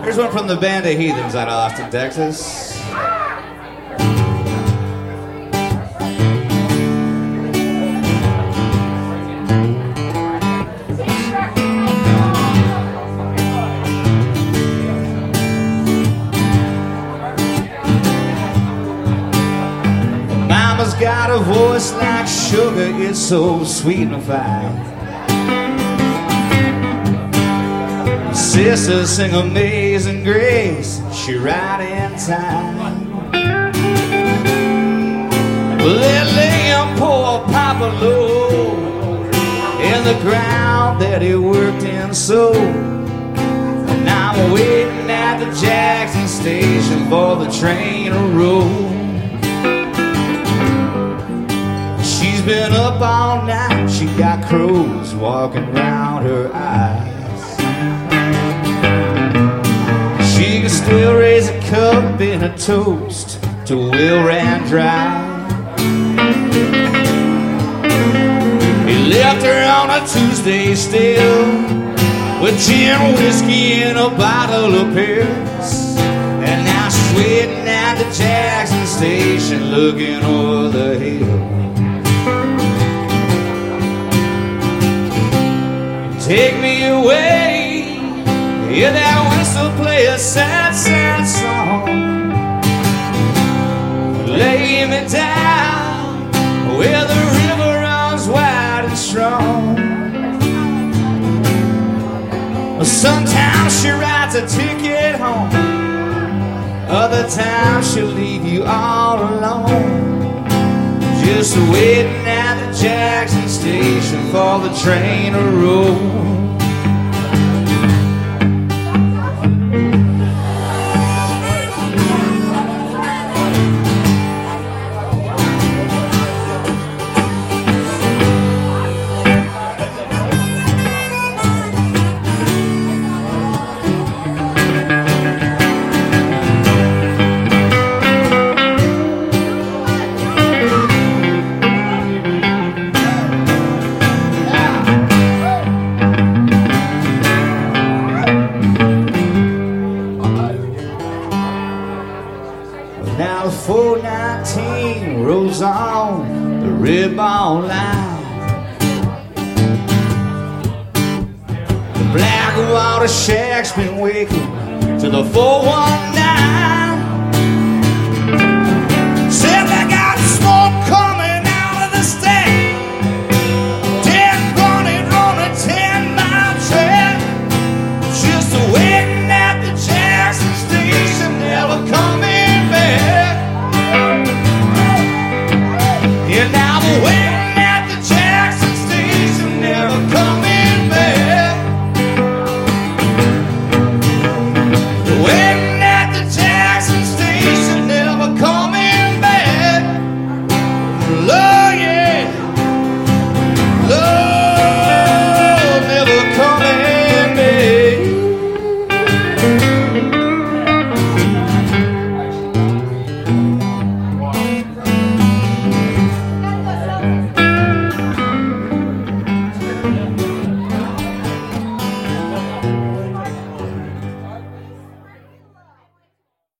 Here's one from the Band of Heathens out of Austin, Texas. Mama's got a voice like sugar, it's so sweet and fine. Sisters sing Amazing Grace, she right in time. Well, they're laying poor Papa low in the ground that he worked in so. And I'm waiting at the Jackson station for the train to roll. She's been up all night, she got crows walking around her eyes. She can still raise a cup in a toast to Will ran dry. He left her on a Tuesday still, with gin, whiskey, and a bottle of pills. And now she's waiting at the Jackson station, looking over the hill. Take me away, hear that whistle play a sad, sad song. Lay me down where the river runs wide and strong. Sometimes she writes a ticket home, other times she'll leave you all alone. Just waiting at the Jackson station for the train to roll. Now the 419 rolls on the red-ball line. The Blackwater Shack's been waking to the 419.